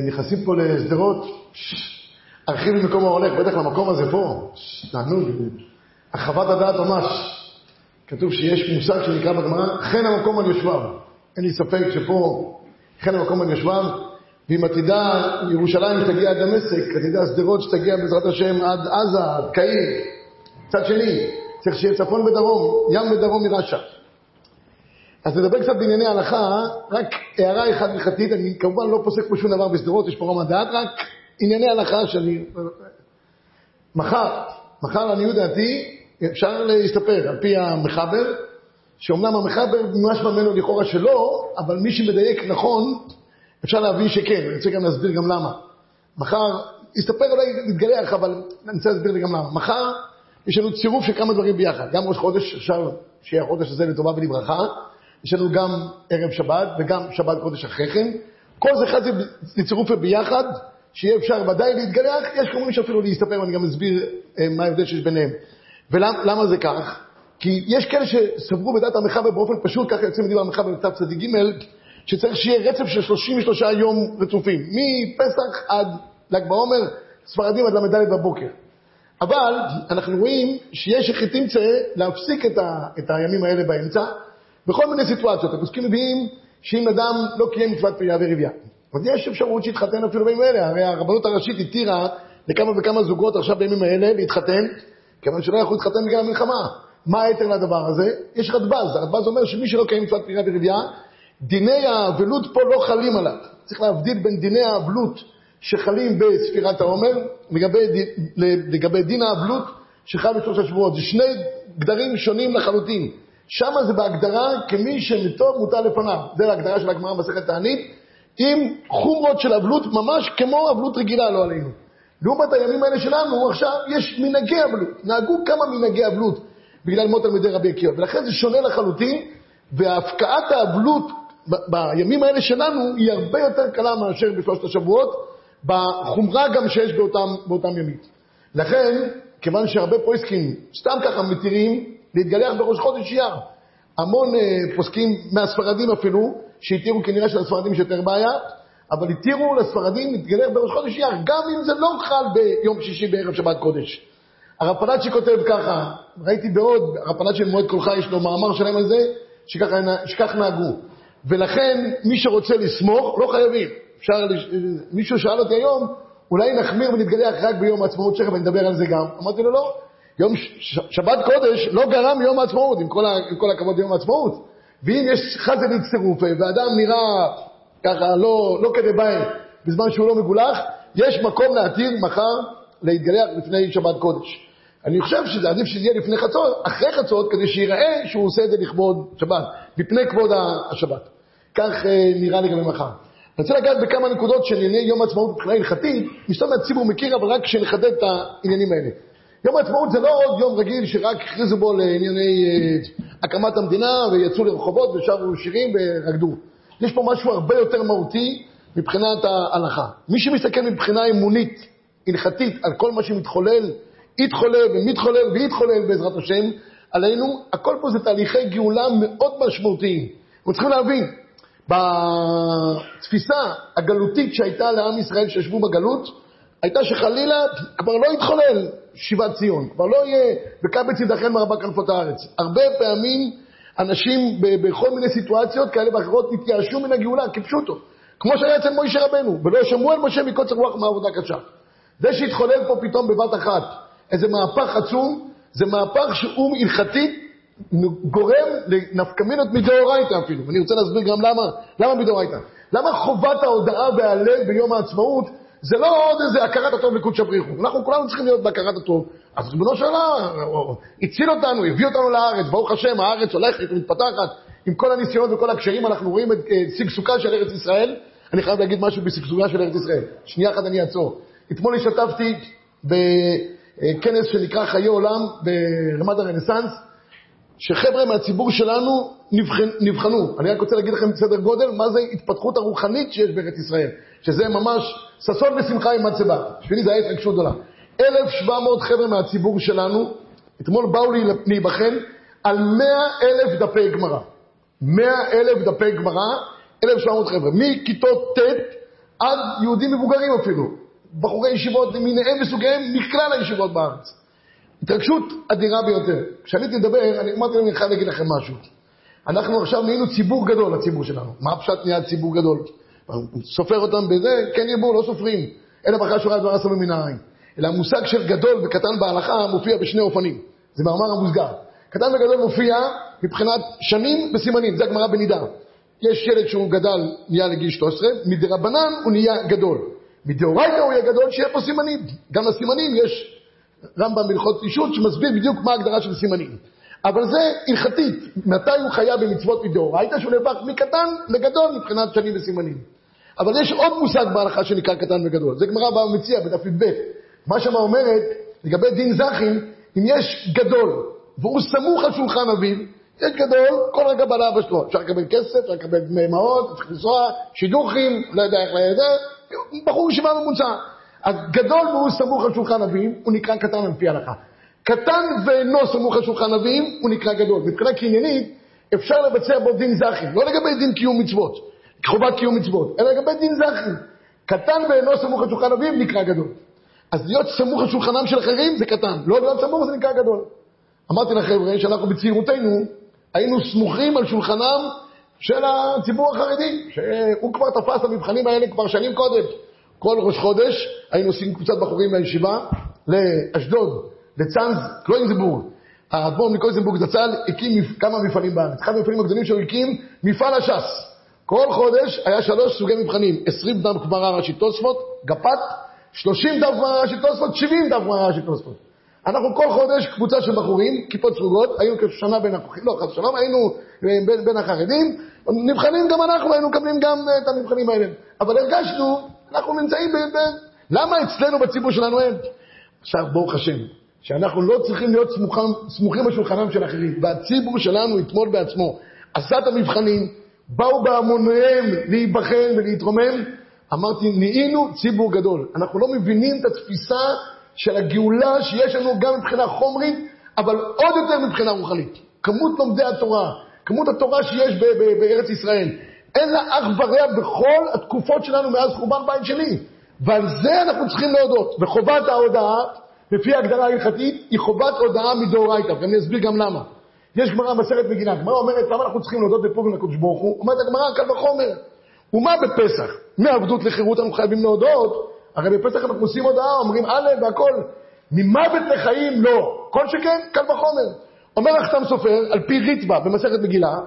נכנסים פה לשדרות, הרחיב למקום ההולך, בטח למקום הזה פה, תענוג, החוות הדעת ממש. כתוב שיש מושג שנקרא בגמרא, חן המקום על יושביו. אין לי ספק שפה חן המקום על יושביו, ואם עתידה ירושלים שתגיע עד דמשק, עתידה שדרות שתגיע בעזרת השם עד עזה, עד קהיר, צד שני, צריך שיהיה צפון ודרום, ים ודרום מרשע. אז נדבר קצת בענייני ההלכה, רק הערה אחת הלכתית, אני כמובן לא פוסק פה שום דבר בשדרות, יש פה רמת דעת, רק ענייני ההלכה שאני... מחר לעניות דעתי, אפשר להסתפר על פי המחבר, שאומנם המחבר ממש ממנו לכאורה שלא, אבל מי שמדייק נכון, אפשר להבין שכן, אני רוצה גם להסביר גם למה. מחר, הסתפר אולי להתגלח, אבל אני רוצה להסביר לי גם למה. מחר יש לנו צירוף של כמה דברים ביחד, גם ראש חודש, אפשר שיהיה החודש הזה לטובה ולברכה, יש לנו גם ערב שבת וגם שבת קודש אחרי כן, כל זה אחד זה צירוף ביחד, שיהיה אפשר ודאי להתגלח, יש כמובן שאפילו להסתפר, ואני גם אסביר מה ההבדל שיש ביניהם. ולמה זה כך? כי יש כאלה שסברו בדעת המחבר באופן פשוט, ככה יוצאים מדבר המחבר בכתב צדיק ג' שצריך שיהיה רצף של 33 יום רצופים, מפסח עד ל"ג בעומר, ספרדים עד ל"ד בבוקר. אבל אנחנו רואים שיש הכי תמצא להפסיק את הימים האלה באמצע, בכל מיני סיטואציות. הפוסקים מביאים שאם אדם לא קיים מצוות פריה ורבייה, אז יש אפשרות שיתחתן אפילו בימים האלה. הרי הרבנות הראשית התירה לכמה וכמה זוגות עכשיו בימים האלה להתחתן, כיוון שלא יכולו להתחתן בגלל המלחמה. מה היתר לדבר הזה? יש רדב"ז. הרדב"ז אומר שמי שלא קיים מצוות פריה ורבייה, דיני האבלות פה לא חלים עליו. צריך להבדיל בין דיני האבלות שחלים בספירת העומר, לגבי דין האבלות שחל בשלושה שבועות. זה שני גדרים שונים לחלוטין. שם זה בהגדרה כמי שמתו מוטל לפניו. זה ההגדרה של הגמרא במסכת תענית, עם חומרות של אבלות ממש כמו אבלות רגילה, לא עלינו. לעומת הימים האלה שלנו, עכשיו יש מנהגי אבלות. נהגו כמה מנהגי אבלות בגלל מות תלמידי רבי עקיבא. ולכן זה שונה לחלוטין, והפקעת האבלות בימים האלה שלנו היא הרבה יותר קלה מאשר בשלושת השבועות, בחומרה גם שיש באותם ימים. לכן, כיוון שהרבה פוסקים סתם ככה מתירים להתגלח בראש חודש אייר, המון פוסקים מהספרדים אפילו, שהתירו כנראה של הספרדים יש יותר בעיה, אבל התירו לספרדים להתגלח בראש חודש אייר, גם אם זה לא חל ביום שישי בערב שבת קודש. הרב פלאצ'י כותב ככה, ראיתי בעוד, הרב פלאצ'י מועד כל חי יש לו מאמר שלהם על זה, שכך נהגו. ולכן מי שרוצה לסמוך לא חייבים. מישהו שאל אותי היום, אולי נחמיר ונתגלח רק ביום העצמאות שלכם, ונדבר על זה גם. אמרתי לו לא, יום שבת קודש לא גרם יום העצמאות, עם כל הכבוד יום העצמאות. ואם יש חזנית צירופה, ואדם נראה ככה לא כדי בהם, בזמן שהוא לא מגולח, יש מקום להתיר מחר להתגלח לפני שבת קודש. אני חושב שזה עדיף שזה יהיה לפני חצות, אחרי חצות, כדי שיראה שהוא עושה את זה לכבוד שבת, בפני כבוד השבת. כך נראה לי גם מחר. אני רוצה לגעת בכמה נקודות של ענייני יום העצמאות מבחינה הלכתית, משום הציבור מכיר, אבל רק שנחדד את העניינים האלה. יום העצמאות זה לא עוד יום רגיל שרק הכריזו בו לענייני הקמת המדינה, ויצאו לרחובות ושרו שירים ורקדו. יש פה משהו הרבה יותר מהותי מבחינת ההלכה. מי שמסתכל מבחינה אמונית, הלכתית, על כל מה שמתחולל, יתחולל ומתחולל ויתחולל בעזרת השם עלינו, הכל פה זה תהליכי גאולה מאוד משמעותיים. אנחנו צריכים להבין, בתפיסה הגלותית שהייתה לעם ישראל שישבו בגלות, הייתה שחלילה כבר לא יתחולל שיבת ציון, כבר לא יהיה וקבץ ידחן מרבה כנפות הארץ. הרבה פעמים אנשים בכל מיני סיטואציות כאלה ואחרות התייאשו מן הגאולה כפשוטו, כמו שהיה אצל מוישה רבנו, ולא שמעו על משה מקוצר רוח מעבודה קשה. זה שהתחולל פה פתאום בבת אחת איזה מהפך עצום, זה מהפך שהוא הלכתית גורם לנפקמינות מדאורייתא אפילו. ואני רוצה להסביר גם למה מדאורייתא. למה חובת ההודעה בהלל ביום העצמאות זה לא עוד איזה הכרת הטוב לקודש בריך הוא. אנחנו כולנו צריכים להיות בהכרת הטוב. אז ריבונו של עולם הציל אותנו, הביא אותנו לארץ, ברוך השם, הארץ הולכת ומתפתחת עם כל הניסיונות וכל הקשיים. אנחנו רואים את שגשוגה של ארץ ישראל. אני חייב להגיד משהו בשגשוגה של ארץ ישראל. שנייה אחת אני אעצור. אתמול השתתפתי בכנס שנקרא חיי עולם ברמת הרנסנס, שחבר'ה מהציבור שלנו נבחנו. אני רק רוצה להגיד לכם סדר גודל, מה זה התפתחות הרוחנית שיש בארץ ישראל, שזה ממש ששון ושמחה עם מצבה. בשבילי זה היה התרגשות גדולה. 1,700 חבר'ה מהציבור שלנו, אתמול באו להיבחן על 100,000 דפי גמרא. 100,000 דפי גמרא, 1,700 חבר'ה. מכיתות ט' עד יהודים מבוגרים אפילו, בחורי ישיבות למיניהם וסוגיהם מכלל הישיבות בארץ. התרגשות אדירה ביותר. כשאני תדבר, אני אמרתי להם, אני חייב להגיד לכם משהו. אנחנו עכשיו נהיינו ציבור גדול, הציבור שלנו. מה הפשט נהיה ציבור גדול? סופר אותם בזה, כן ירבו, לא סופרים. אלא ברכה שורה דבר עשה מן העין. אלא המושג של גדול וקטן בהלכה מופיע בשני אופנים. זה מאמר המוסגר. קטן וגדול מופיע מבחינת שנים וסימנים. זה הגמרא בנידה. יש ילד שהוא גדל, נהיה לגיל 13, מדרבנן הוא נהיה גדול. מדאורייתא הוא יהיה גדול, שיהיה פה סימנים. גם לסימנים יש רמב"ם בהלכות אישות שמסביר בדיוק מה ההגדרה של סימנים. אבל זה הלכתית. מתי הוא חייב במצוות מדאורייתא? שהוא נהפך מקטן לגדול מבחינת שנים וסימנים. אבל יש עוד מושג בהלכה שנקרא קטן וגדול. זה גמרא במציע בדף י"ב. מה שמה אומרת, לגבי דין זכין, אם יש גדול, והוא סמוך על שולחן אביו, יש גדול, כל רגע בא לאבא שלו. אפשר לקבל כסף, אפשר לקבל דמי מעון, צריך לנסוע, שידוכים, לא יודע איך לידע, בחור ישיבה ממוצע. אז גדול והוא סמוך על שולחן אביו, הוא נקרא קטן על פי ההלכה. קטן ואינו סמוך על שולחן אביו, הוא נקרא גדול. מבחינה קניינית, אפשר לבצע בו דין זכין, לא לגבי דין קיום מצוות, חובת קיום מצוות, אלא לגבי דין זכין. קטן ואינו סמוך על שולחן אביו, נקרא גדול. אז להיות סמוך על שולחנם של אחרים זה קטן, לא להיות סמוך זה נקרא גדול. אמרתי לחבר'ה שאנחנו בצעירותנו היינו סמוכים על שולחנם של הציבור החרדי, שהוא כבר תפס את המבחנים האלה כבר שנים קודם. כל ראש חודש היינו עושים קבוצת בחורים לישיבה, לאשדוד, לצאנז, קלוינסבורג. האדמו"ר מקלוינסבורג זצ"ל הקים כמה מפעלים בארץ. אחד המפעלים הגדולים שהוא הקים, מפעל הש"ס. כל חודש היה 3 סוגי מבחנים, 20 דף גמרא ראשית תוספות, גפ"ת, 30 דף גמרא ראשית תוספות, 70 דף גמרא ראשית תוספות. אנחנו כל חודש קבוצה של בחורים, כיפות סרוגות, היינו כשנה בין החוכים, לא, חס ושלום, היינו בין החרדים, נבחנים גם אנחנו, היינו מקבלים גם את המבחנים האלה. אבל הרגשנו, אנחנו נמצאים למה אצלנו בציבור שלנו אין? עכשיו, ברוך השם, שאנחנו לא צריכים להיות סמוכים בשולחנם של אחרים, והציבור שלנו יתמול בעצמו, עשה את המבחנים, באו בהמוניהם להיבחן ולהתרומם, אמרתי, נהיינו ציבור גדול. אנחנו לא מבינים את התפיסה של הגאולה שיש לנו גם מבחינה חומרית, אבל עוד יותר מבחינה רוחנית. כמות לומדי התורה, כמות התורה שיש בארץ ישראל, אין לה אח ורע בכל התקופות שלנו מאז חורבן בית שני. ועל זה אנחנו צריכים להודות. וחובת ההודעה, לפי ההגדרה ההלכתית, היא חובת הודעה מדאורייתא. ואני אסביר גם למה. יש גמרא מסכת מגילה. הגמרא אומרת, למה אנחנו צריכים להודות בפורים לקדוש ברוך הוא? אומרת הגמרא, קל וחומר. ומה בפסח? מעבדות לחירות אנחנו חייבים להודות. הרי בפסח אנחנו עושים הודעה, אומרים א' והכל. ממוות לחיים לא. כל שכן, קל וחומר. אומר החתם סופר, על פי ריטב"א במסכת מגילה,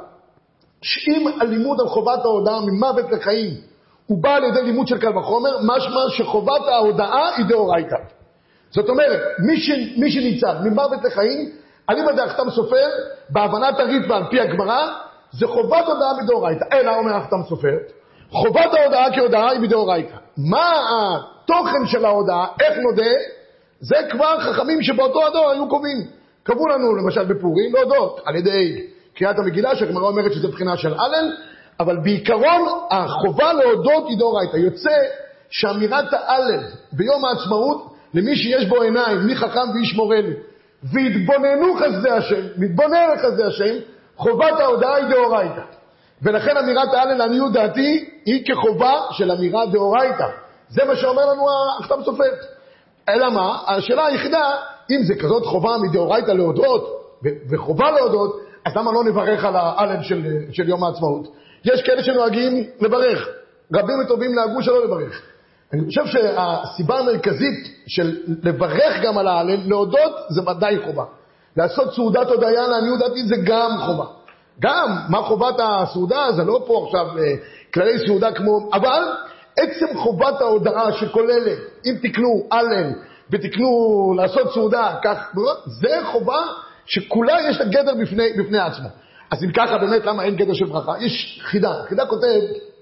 שאם הלימוד על חובת ההודעה ממוות לחיים הוא בא על ידי לימוד של קל וחומר, משמע שחובת ההודעה היא דאורייתא. זאת אומרת, מי שניצל ממוות לחיים, אני מדע החתם סופר, בהבנת הריטב"א על פי הגמרא, זה חובת הודעה מדאורייתא. אלא אומר החתם סופר, חובת ההודעה כהודעה היא מדאורייתא. מה התוכן של ההודעה, איך נודה, זה כבר חכמים שבאותו הדור היו קובעים. קבעו לנו למשל בפורים להודות על ידי קריאת המגילה, שהגמרא אומרת שזה בחינה של הלל, אבל בעיקרון החובה להודות היא דאורייתא. יוצא שאמירת ההלל ביום העצמאות, למי שיש בו עיניים, מי חכם ואיש מורנו, והתבוננו חסדי השם, מתבונן לחסדי השם, חובת ההודעה היא דאורייתא. ולכן אמירת ההלל לעניות דעתי היא כחובה של אמירה דאורייתא. זה מה שאומר לנו החתם סופר. אלא מה? השאלה היחידה, אם זה כזאת חובה מדאורייתא להודות, וחובה להודות, אז למה לא נברך על ההלל של יום העצמאות? יש כאלה שנוהגים לברך, רבים וטובים נהגו שלא לברך. אני חושב שהסיבה המרכזית של לברך גם על ההלל, להודות זה ודאי חובה. לעשות סעודת הודיה לעניות דעתי זה גם חובה. גם, מה חובת הסעודה? זה לא פה עכשיו כללי סעודה כמו, אבל עצם חובת ההודעה שכוללת, אם תקנו הלל ותקנו לעשות סעודה, כך, זה חובה שכולה יש לה גדר בפני עצמו. אז אם ככה באמת למה אין גדר של ברכה? יש חידה. חידה כותב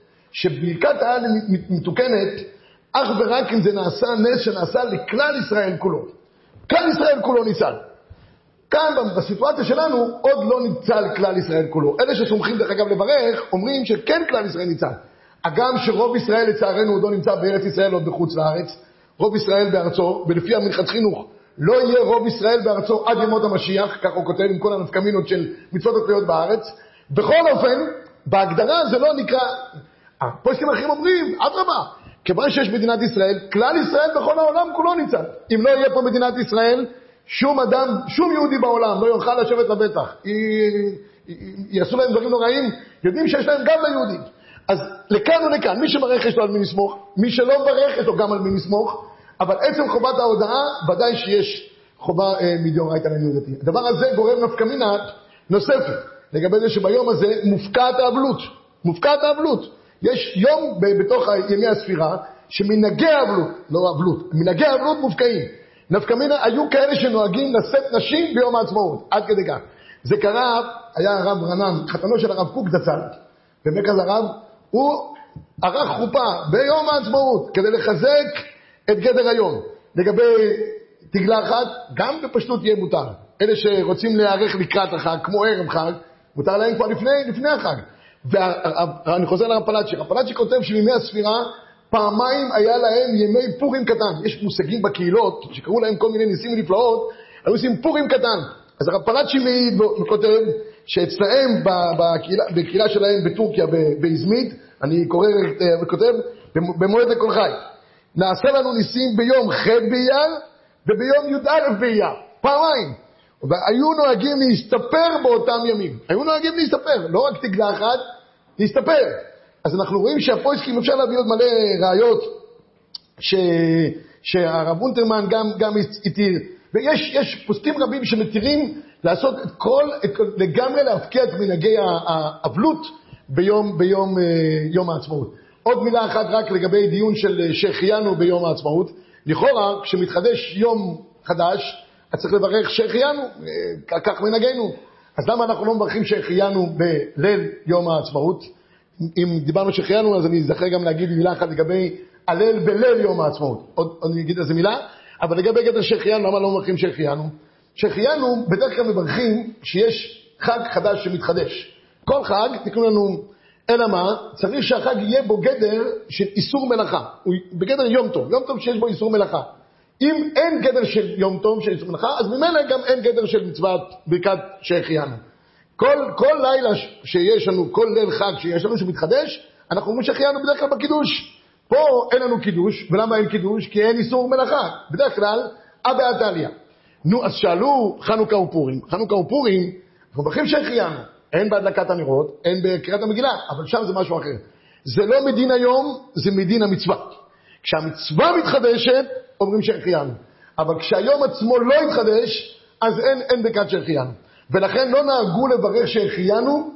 שברכת ההלל מתוקנת אך ורק אם זה נעשה נס שנעשה לכלל ישראל כולו. כלל ישראל כולו ניצל. כאן בסיטואציה שלנו עוד לא ניצל כלל ישראל כולו. אלה שסומכים דרך אגב לברך אומרים שכן כלל ישראל ניצל. הגם שרוב ישראל לצערנו עוד לא נמצא בארץ ישראל עוד בחוץ לארץ. רוב ישראל בארצו, ולפי המנחת חינוך לא יהיה רוב ישראל בארצו עד ימות המשיח, כך הוא כותב עם כל הנפקמינות של מצוות התלויות בארץ. בכל אופן, בהגדרה זה לא נקרא, הפוסקים האחרים אומרים, אדרבה, כיוון שיש מדינת ישראל, כלל ישראל בכל העולם כולו ניצל. אם לא יהיה פה מדינת ישראל, שום אדם, שום יהודי בעולם לא יוכל לשבת לבטח. יעשו להם דברים נוראים, יודעים שיש להם גם ליהודים. אז לכאן ולכאן, מי שמברך יש לו על מי לסמוך, מי שלא מברך יש לו גם על מי לסמוך, אבל עצם חובת ההודעה, ודאי שיש חובה מדאורייתא לעניות דתי. הדבר הזה גורם נפקא מינה נוספת, לגבי זה שביום הזה מופקעת האבלות. מופקעת האבלות. יש יום בתוך ימי הספירה, שמנהגי האבלות, לא אבלות, מנהגי האבלות מופקעים. נפקא מינה היו כאלה שנוהגים לשאת נשים ביום העצמאות, עד כדי כך. זה קרה, היה הרב רנן, חתנו של הרב קוק זצ"ל, במרכז הרב, הוא ערך חופה ביום העצמאות, כדי לחזק את גדר היום. לגבי תגלה אחת, גם בפשטות יהיה מותר. אלה שרוצים להיערך לקראת החג, כמו ערב חג, מותר להם כבר לפני החג. ואני חוזר לרב פלאצ'י. הרב פלאצ'י כותב שבימי הספירה, פעמיים היה להם ימי פורים קטן. יש מושגים בקהילות, שקראו להם כל מיני ניסים ונפלאות, היו עושים פורים קטן. אז הרב פלאצ'י מעיד וכותב, שאצלהם בקהילה שלהם בטורקיה, באזמית, אני קורא וכותב, במועד לכל חי. נעשה לנו ניסים ביום ח' באייר, וביום י"א באייר. פעמיים. והיו נוהגים להסתפר באותם ימים. היו נוהגים להסתפר, לא רק תגלה אחת, להסתפר. אז אנחנו רואים שהפויסקים, אפשר להביא עוד מלא ראיות, שהרב אונטרמן גם התיר. ויש פוסקים רבים שמתירים לעשות לגמרי להפקיע את מנהגי האבלות ביום העצמאות. עוד מילה אחת רק לגבי דיון של שהחיינו ביום העצמאות. לכאורה, כשמתחדש יום חדש, אז צריך לברך שהחיינו, כך מנהגנו. אז למה אנחנו לא מברכים שהחיינו בליל יום העצמאות? אם דיברנו שהחיינו, אז אני אזכר גם להגיד מילה אחת לגבי הליל בליל יום העצמאות. עוד אני אגיד איזה מילה, אבל לגבי גדר שהחיינו, למה לא מברכים שהחיינו? שהחיינו בדרך כלל מברכים שיש חג חדש שמתחדש. כל חג, תקנו לנו, אלא מה? צריך שהחג יהיה בו גדר של איסור מלאכה. הוא בגדר יום טוב, יום טוב שיש בו איסור מלאכה. אם אין גדר של יום טוב של איסור מלאכה, אז ממילא גם אין גדר של מצוות ברכת שהחיינו. כל לילה שיש לנו, כל ליל חג שיש לנו שמתחדש, אנחנו אומרים שהחיינו בדרך כלל בקידוש. פה אין לנו קידוש, ולמה אין קידוש? כי אין איסור מלאכה. בדרך כלל, אבא עתליה. נו, אז שאלו חנוכה ופורים. חנוכה ופורים, אנחנו מברכים שהחיינו. אין בהדלקת הנרות, אין בקריאת המגילה, אבל שם זה משהו אחר. זה לא מדין היום, זה מדין המצווה. כשהמצווה מתחדשת, אומרים שהחיינו. אבל כשהיום עצמו לא יתחדש, אז אין ברכת שהחיינו. ולכן לא נהגו לברך שהחיינו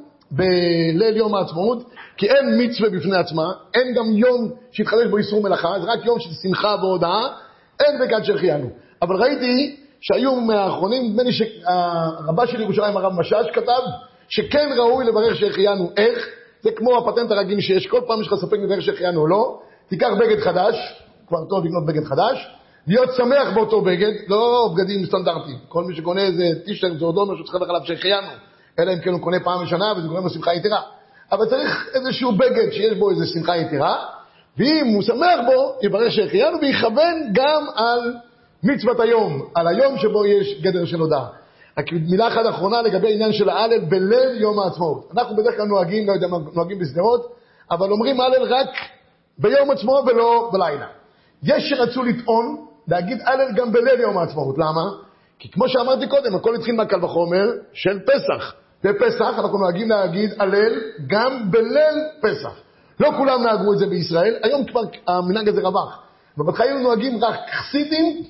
בליל יום העצמאות, כי אין מצווה בפני עצמה, אין גם יום שהתחדש בו איסור מלאכה, זה רק יום של שמחה והודעה, אין ברכת שהחיינו. אבל ראיתי שהיו מהאחרונים, נדמה לי שהרבה של ירושלים, הרב משש, כתב שכן ראוי לברך שהחיינו. איך? זה כמו הפטנט הרגיל שיש, כל פעם יש לך ספק לברך שהחיינו או לא, תיקח בגד חדש, כבר טוב לקנות בגד חדש, להיות שמח באותו בגד, לא בגדים סטנדרטיים. כל מי שקונה איזה טישרט זה עוד לא משהו שצריך לך עליו שהחיינו, אלא אם כן הוא קונה פעם בשנה וזה גורם לו שמחה יתרה. אבל צריך איזשהו בגד שיש בו איזו שמחה יתרה, ואם הוא שמח בו, יברך שהחיינו ויכוון גם על מצוות היום, על היום שבו יש גדר של הודעה. רק מילה אחת אחרונה לגבי העניין של ההלל בליל יום העצמאות. אנחנו בדרך כלל נוהגים, לא יודע מה, נוהגים בסדרות, אבל אומרים הלל רק ביום עצמו ולא בלילה. יש שרצו לטעון, להגיד הלל גם בליל יום העצמאות. למה? כי כמו שאמרתי קודם, הכל התחיל מהקל וחומר של פסח. בפסח אנחנו נוהגים להגיד הלל גם בליל פסח. לא כולם נהגו את זה בישראל, היום כבר המנהג הזה רווח. ובתחילנו נוהגים רק חסידים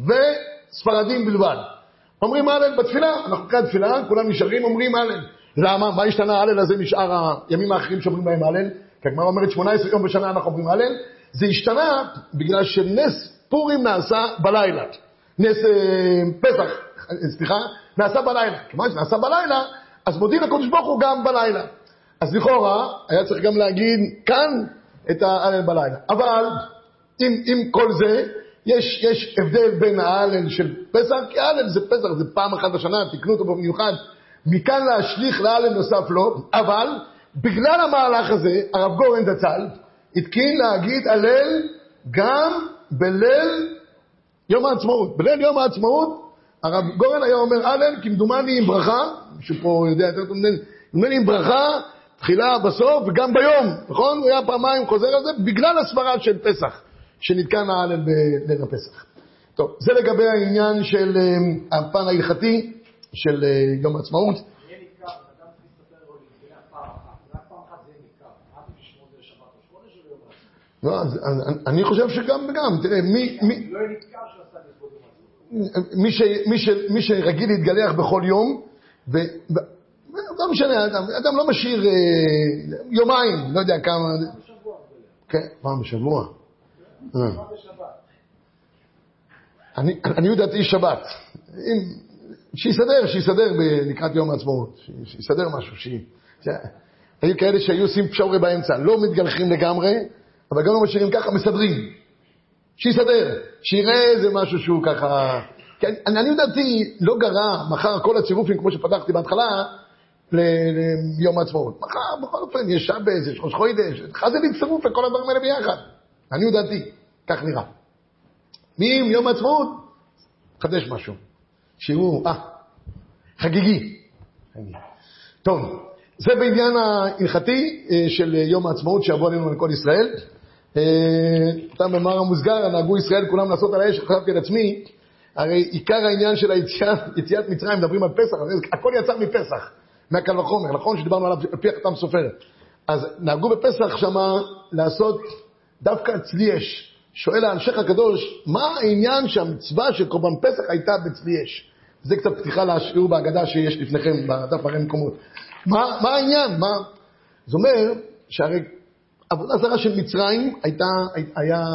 וספרדים בלבד. אומרים הלל בתפילה, אנחנו כאן תפילה, כולם נשארים, אומרים הלל. למה? מה השתנה הלל הזה משאר הימים האחרים שאומרים בהם הלל? כי הגמרא אומרת 18 יום בשנה אנחנו אומרים הלל. זה השתנה בגלל שנס פורים נעשה בלילה. נס פסח, סליחה, נעשה בלילה. כמובן שנעשה בלילה, אז מודיעים לקדוש ברוך הוא גם בלילה. אז לכאורה היה צריך גם להגיד כאן את ההלל בלילה. אבל עם כל זה, יש הבדל בין ההלל של פסח, כי ההלל זה פסח, זה פעם אחת בשנה, תקנו אותו במיוחד, מכאן להשליך להלל נוסף לא, אבל בגלל המהלך הזה, הרב גורן זצ"ל, התקין להגיד הלל גם בליל יום העצמאות. בליל יום העצמאות, הרב גורן היה אומר הלל, כמדומני עם ברכה, מישהו פה יודע יותר טוב, נדמה לי עם ברכה, תחילה, בסוף, וגם ביום, נכון? הוא היה פעמיים חוזר על זה, בגלל הסברה של פסח, שנתקן ההלל בליל הפסח. טוב, זה לגבי העניין של הפן ההלכתי של יום העצמאות. יהיה נתקר, אדם מסתפר או להתגלה פעם אחת. רק פעם אחת זה יהיה נתקר. רק בשמות זה שבת או חודש או יום העצמאות? לא, אני חושב שגם וגם. תראה, לא יהיה נתקר שעשה לכבוד יום העצמאות. מי שרגיל להתגלח בכל יום, לא משנה, אדם לא משאיר יומיים, לא יודע כמה... פעם בשבוע. כן, פעם בשבוע. פעם בשבת. אני יודעתי שבת. שיסדר לקראת יום העצמאות. שיסדר משהו. היו כאלה שהיו עושים פשעורי באמצע. לא מתגלחים לגמרי, אבל גם לא משאירים ככה, מסדרים. שיסדר. שיראה איזה משהו שהוא ככה... אני יודעתי לא גרע מחר כל הצירופים, כמו שפתחתי בהתחלה, ליום העצמאות. מחר, בכל אופן, יש שבס, יש ראש חודש. חזה להצטרוף לכל הדברים האלה ביחד. אני יודעתי. כך נראה. מיום העצמאות, חדש משהו. שהוא, חגיגי. טוב, זה בעניין ההלכתי של יום העצמאות שעבו עלינו לכל ישראל. אותם במאמר המוסגר, נהגו ישראל כולם לעשות על האש, חשבתי על עצמי, הרי עיקר העניין של יציאת מצרים, מדברים על פסח, הכל יצא מפסח, מהקל וחומר, נכון שדיברנו עליו על פי החתם סופר. אז נהגו בפסח שמה לעשות דווקא צלי אש. שואל האנשך הקדוש, מה העניין שהמצווה של קורבן פסח הייתה בצלי אש? זה קצת פתיחה לשיעור בהגדה שיש לפניכם, בדף הרי מקומות. מה העניין? זה אומר שהרי עבודה זרה של מצרים היה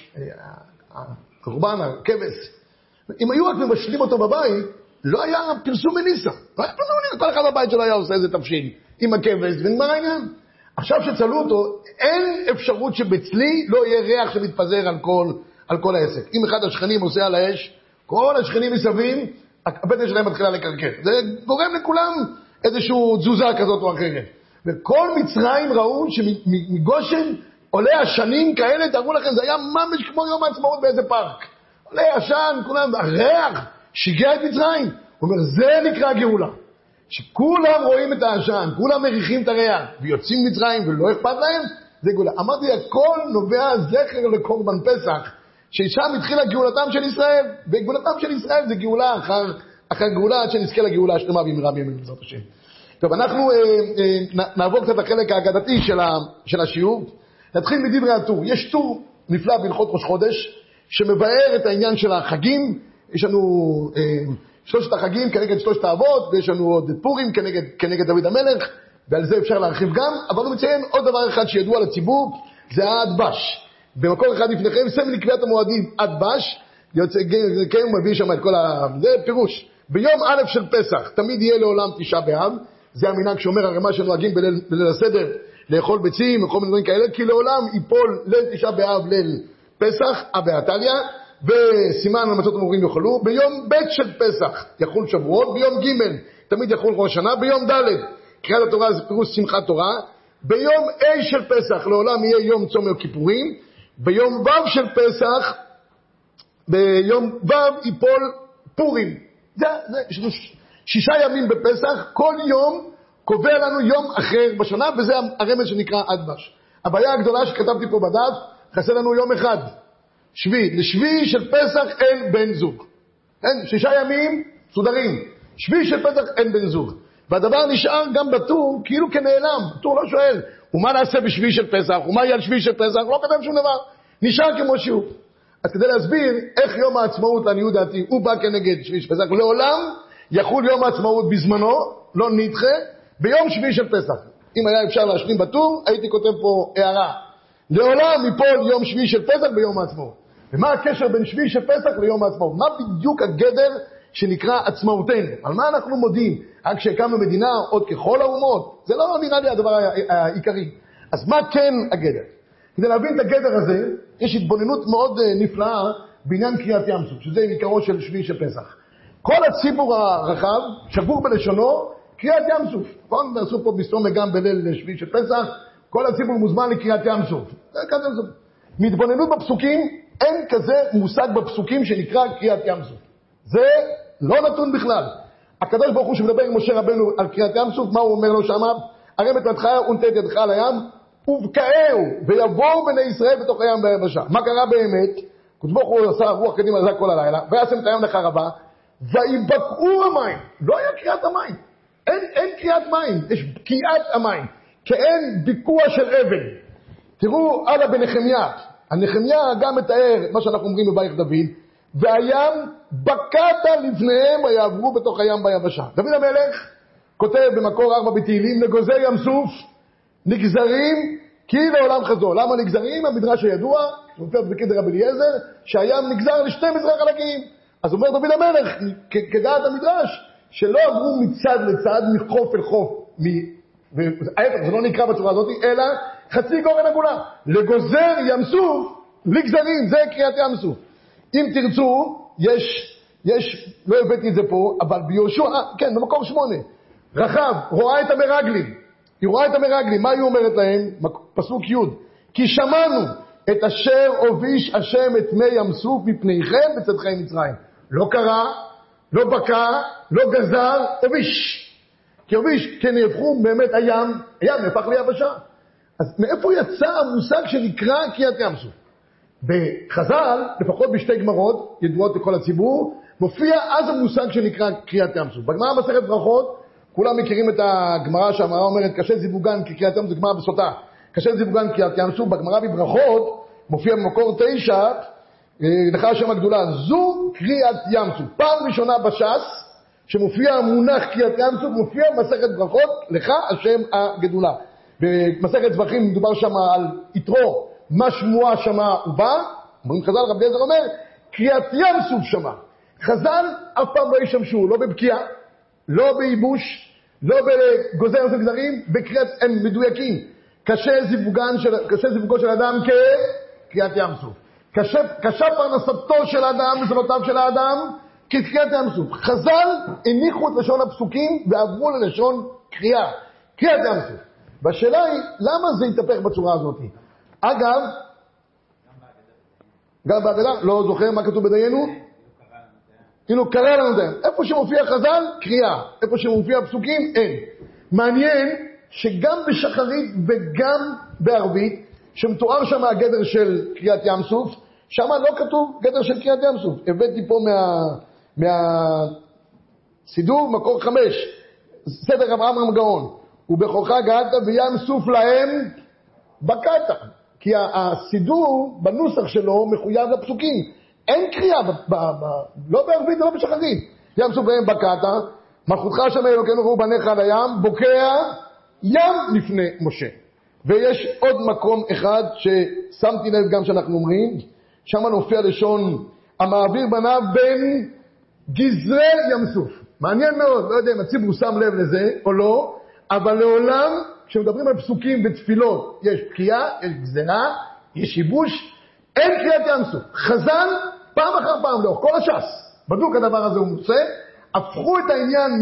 הקורבן, הכבש. אם היו רק מבשלים אותו בבית, לא היה פרסום מניסה. לא היה פרסום מניסה. כל אחד בבית שלו היה עושה איזה תבשיל עם הכבש, ונגמר העניין. עכשיו שצלו אותו, אין אפשרות שבצלי לא יהיה ריח שמתפזר על כל העסק. אם אחד השכנים עושה על האש, כל השכנים מסביב, הבטן שלהם מתחילה לקרקר. זה גורם לכולם איזושהי תזוזה כזאת או אחרת. וכל מצרים ראו שמגושן עולה השנים כאלה, תראו לכם, זה היה ממש כמו יום העצמאות באיזה פארק. עולה השן, כולם, הריח, שיגע את מצרים. הוא אומר, זה נקרא גאולה. שכולם רואים את העשן, כולם מריחים את הריח, ויוצאים מצרים ולא אכפת להם, זה גאולה. אמרתי, הכל נובע זכר לקורבן פסח, ששם התחילה גאולתם של ישראל, וגאולתם של ישראל זה גאולה אחר גאולה, עד שנזכה לגאולה השלמה במהרה בימינו בעזרת השם. טוב, אנחנו נעבור קצת לחלק האגדתי של השיעור. נתחיל מדברי הטור. יש טור נפלא בהלכות ראש חודש, שמבאר את העניין של החגים. יש לנו שלושת החגים כנגד שלושת האבות, ויש לנו עוד פורים כנגד דוד המלך, ועל זה אפשר להרחיב גם, אבל הוא מציין עוד דבר אחד שידוע לציבור, זה הדבש. במקור אחד לפניכם, סמל לקביעת המועדים, הדבש, כן, הוא מביא שם את כל זה פירוש. ביום א' של פסח, תמיד יהיה לעולם תשעה באב, זה המנהג שאומר הרמ"א שנוהגים בליל הסדר, לאכול ביצים, וכל מיני דברים כאלה, כי לעולם ייפול ליל תשעה באב ליל פסח, אבעתריה, וסימן על מצות המורים יאכלו, ביום ב' של פסח יחול שבועות, ביום ג' תמיד יחול ראש שנה, ביום ד' קריאת התורה זה פירוש שמחת תורה, ביום ה' של פסח לעולם יהיה יום צום יום כיפורים, ביום ו' של פסח, ביום ו' ייפול פורים. זה 6 ימים בפסח, כל יום קובע לנו יום אחר בשנה, וזה הרמז שנקרא הדבש. הבעיה הגדולה שכתבתי פה בדף, חסר לנו יום אחד, שביעי. לשביעי של פסח אין בן זוג. אין, 6 ימים סודרים. שביעי של פסח אין בן זוג. והדבר נשאר גם בטור כאילו כנעלם. הטור לא שואל, ומה נעשה בשביעי של פסח? ומה יהיה על שביעי של פסח? לא כתב שום דבר. נשאר כמו שהוא. אז כדי להסביר איך יום העצמאות, לעניות דעתי, הוא בא כנגד שביעי של פסח. לעולם יחול יום העצמאות בזמנו, לא נדחה, ביום שביעי של פסח. אם היה אפשר להשלים בטור, הייתי כותב פה הערה. לעולם ייפול יום שביעי של פסח ביום העצמאות. ומה הקשר בין שביעי של פסח ליום העצמאות? מה בדיוק הגדר שנקרא עצמאותנו? על מה אנחנו מודים? רק שהקמנו מדינה עוד ככל האומות? זה לא נראה לי הדבר העיקרי. אז מה כן הגדר? כדי להבין את הגדר הזה, יש התבוננות מאוד נפלאה בעניין קריאת ים סוף, שזה עיקרו של שביעי של פסח. כל הציבור הרחב, שבור בלשונו, קריאת ים סוף. נכון? נעשו פה בסתום גם בליל שביעי של פסח, כל הציבור מוזמן לקריאת ים סוף. מתבוננות בפסוקים, אין כזה מושג בפסוקים שנקרא קריאת ים סוף. זה לא נתון בכלל. הקדוש ברוך הוא שמדבר עם משה רבנו על קריאת ים סוף, מה הוא אומר לו שמה? הרם את ידך ונטה את ידך על הים, ובקעהו, ויבואו בני ישראל בתוך הים ביבשה. מה קרה באמת? הקדוש ברוך הוא עשה רוח קדימה זה כל הלילה, וישם את הים לחרבה, ויבקעו המים. לא היה קריאת המים. אין קריאת מים, יש בקיעת המים. כאין ביקוע של אבן. תראו הלאה בנחמיה. הנחמיה גם מתאר מה שאנחנו אומרים בבית דוד, והים בקעת לפניהם ויעברו בתוך הים ביבשה. דוד המלך כותב במקור 4 בתהילים, לגוזר ים סוף נגזרים כי לעולם חזור. למה נגזרים? המדרש הידוע, שמופיע בקדר רבי אליעזר, שהים נגזר ל12 חלקים. אז אומר דוד המלך, כדעת המדרש, שלא עברו מצד לצד, מחוף אל חוף, ההפך, זה לא נקרא בצורה הזאת, אלא חצי גורן הגולה. לגוזר ים סוף, לגזרים, זה קריאת ים סוף. אם תרצו, יש, לא הבאתי את זה פה, אבל ביהושע, כן, במקור 8, רחב, רואה את המרגלים. היא רואה את המרגלים, מה היא אומרת להם? פסוק י' כי שמענו את אשר הוביש השם את מי ים סוף מפניכם בצאתכם מצרים. לא קרא, לא בקע, לא גזר, הוביש. כי הוביש, כן נהפכו באמת הים נהפך ליבשה. אז מאיפה יצא המושג שנקרא קריאת ים סוף? בחז"ל, לפחות בשתי גמרות, ידועות לכל הציבור, מופיע אז המושג שנקרא קריאת ים סוף. בגמרא מסכת ברכות, כולם מכירים את הגמרא שהגמרא אומרת, קשה זיווגן כקריאת ים סוף, זה גמרא בסוטה. קשה זיווגן קריאת ים סוף, בגמרא בברכות, מופיע במקור 9, לך השם הגדולה, זו קריאת ים סוף. פעם ראשונה בש"ס, שמופיע המונח קריאת ים סוף, מופיע מסכת ברכות, לך השם הגדולה. במסכת זבחים מדובר שם על יתרו, מה שמועה שמה ובא, אומרים חז"ל, רבי אליעזר אומר, קריאת ים סוף שמה. חז"ל אף פעם לא ישמשו, לא בבקיעה, לא בייבוש, לא בגוזר של גזרים, בקריאת, הם מדויקים. קשה זיווגו של אדם כקריאת ים סוף. קשה פרנסתו של האדם וזנותיו של האדם כקריאת ים סוף. חז"ל הניחו את לשון הפסוקים ועברו ללשון קריאה. קריאת ים סוף. והשאלה היא, למה זה יתהפך בצורה הזאת? אגב, גם בהגדה, לא זוכר מה כתוב בדיינו? כאילו קרא לנו דיין. איפה שמופיע חז"ל, קריאה. איפה שמופיע פסוקים, אין. מעניין שגם בשחרית וגם בערבית, שמתואר שם הגדר של קריאת ים סוף, שם לא כתוב גדר של קריאת ים סוף. הבאתי פה מהסידור, מקור 5, סדר אברהם הגאון. ובכוחה געת וים סוף להם בקעת. כי הסידור בנוסח שלו מחויב לפסוקים. אין קריאה, לא בערבית ולא בשחרית. ים סוף להם בקעת, מלכותך שם אלוקינו ראו בניך על הים, בוקע ים לפני משה. ויש עוד מקום אחד ששמתי לב גם שאנחנו אומרים, שם נופיע לשון המעביר בניו בין גזרי ים סוף. מעניין מאוד, לא יודע אם הציבור שם לב לזה או לא, אבל לעולם כשמדברים על פסוקים ותפילות, יש בקיעה, יש גזרה, יש שיבוש, אין קריאת ים סוף. חז"ל פעם אחר פעם לאורך כל הש"ס, בדוק הדבר הזה הוא מוצא, הפכו את העניין